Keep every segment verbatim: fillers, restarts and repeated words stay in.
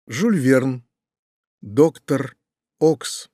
Жюль Верн. Доктор Окс.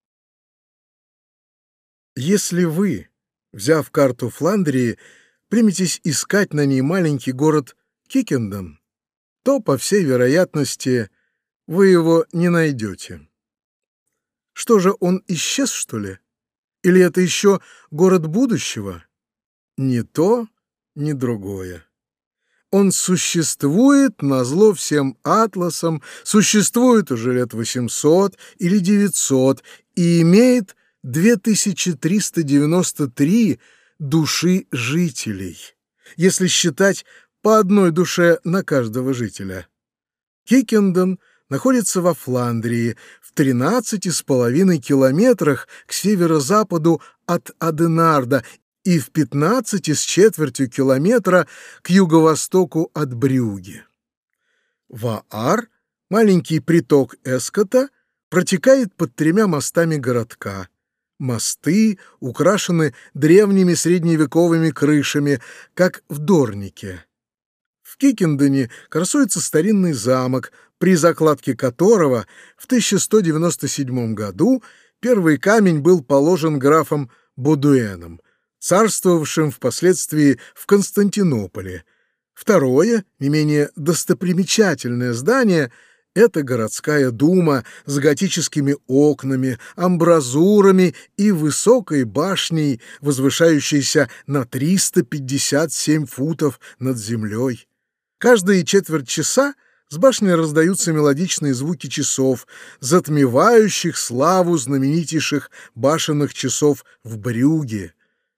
Если вы, взяв карту Фландрии, приметесь искать на ней маленький город Кикенден, то, по всей вероятности, вы его не найдете. Что же, он исчез, что ли? Или это еще город будущего? Ни то, ни другое. Он существует назло всем атласам, существует уже лет восемьсот или девятьсот и имеет две тысячи триста девяносто три души жителей, если считать по одной душе на каждого жителя. Кикенден находится во Фландрии, в тринадцати с половиной километрах к северо-западу от Аденарда и в пятнадцати с четвертью километра к юго-востоку от Брюгге. Ваар, маленький приток Эскота, протекает под тремя мостами городка. Мосты украшены древними средневековыми крышами, как в Дорнике. В Кикендене красуется старинный замок, при закладке которого в тысяча сто девяносто седьмом году первый камень был положен графом Бодуэном, царствовавшим впоследствии в Константинополе. Второе, не менее достопримечательное здание — это городская дума с готическими окнами, амбразурами и высокой башней, возвышающейся на триста пятьдесят семь футов над землей. Каждые четверть часа с башни раздаются мелодичные звуки часов, затмевающих славу знаменитейших башенных часов в Брюгге.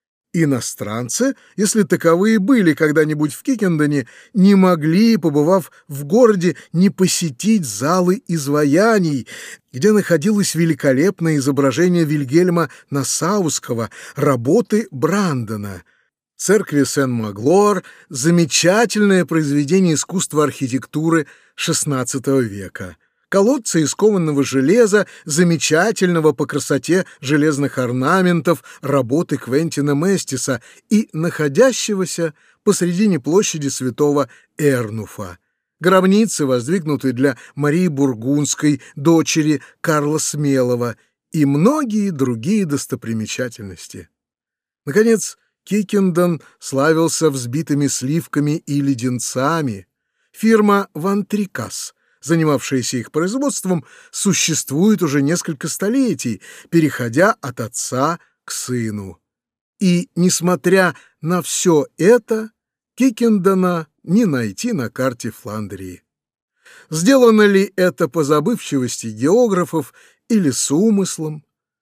Иностранцы, если таковые были когда-нибудь в Кикендене, не могли, побывав в городе, не посетить залы изваяний, где находилось великолепное изображение Вильгельма Нассауского, работы Брандена. Церкви Сен-Маглор — замечательное произведение искусства архитектуры шестнадцатого века. Колодцы из кованого железа, замечательного по красоте железных орнаментов работы Квентина Местиса и находящегося посредине площади святого Эрнуфа. Гробницы, воздвигнутые для Марии Бургундской, дочери Карла Смелого, и многие другие достопримечательности. Наконец, Кикенден славился взбитыми сливками и леденцами. Фирма «Ван Трикас», занимавшаяся их производством, существует уже несколько столетий, переходя от отца к сыну. И, несмотря на все это, Кикендена не найти на карте Фландрии. Сделано ли это по забывчивости географов или с умыслом?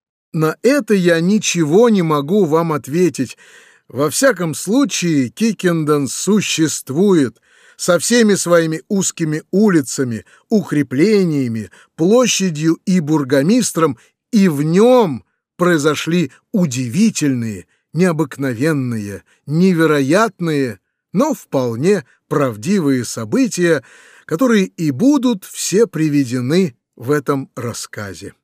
На это я ничего не могу вам ответить. Во всяком случае, Кикенден существует, со всеми своими узкими улицами, укреплениями, площадью и бургомистром, и в нем произошли удивительные, необыкновенные, невероятные, но вполне правдивые события, которые и будут все приведены в этом рассказе.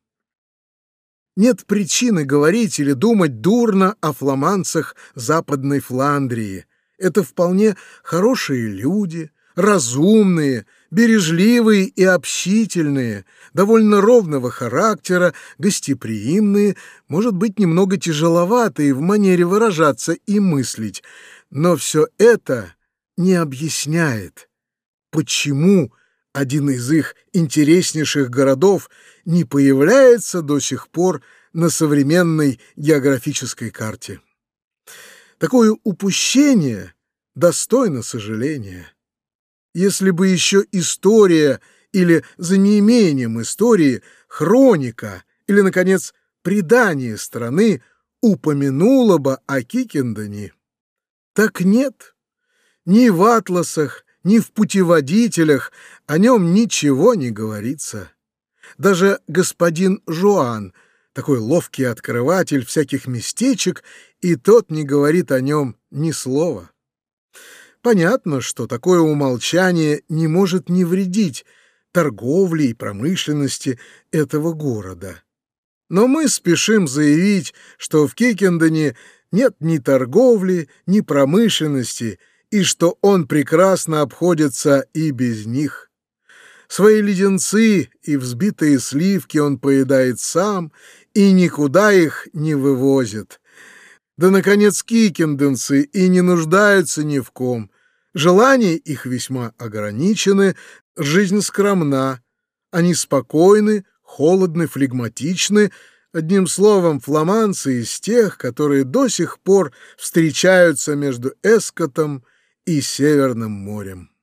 Нет причины говорить или думать дурно о фламандцах Западной Фландрии. Это вполне хорошие люди, разумные, бережливые и общительные, довольно ровного характера, гостеприимные, может быть, немного тяжеловатые в манере выражаться и мыслить. Но все это не объясняет, почему один из их интереснейших городов не появляется до сих пор на современной географической карте. Такое упущение достойно сожаления. Если бы еще история или, за неимением истории, хроника или, наконец, предание страны упомянуло бы о Кикендене. Так нет, ни в атласах, ни в путеводителях о нем ничего не говорится. Даже господин Жуан, такой ловкий открыватель всяких местечек, и тот не говорит о нем ни слова. Понятно, что такое умолчание не может не вредить торговле и промышленности этого города. Но мы спешим заявить, что в Кикендене нет ни торговли, ни промышленности, и что он прекрасно обходится и без них. С Свои леденцы и взбитые сливки он поедает сам и никуда их не вывозит. Да, наконец, кикенденцы и не нуждаются ни в ком. Желания их весьма ограничены, жизнь скромна. Они спокойны, холодны, флегматичны. Одним словом, фламандцы из тех, которые до сих пор встречаются между Эскотом и Северным морем.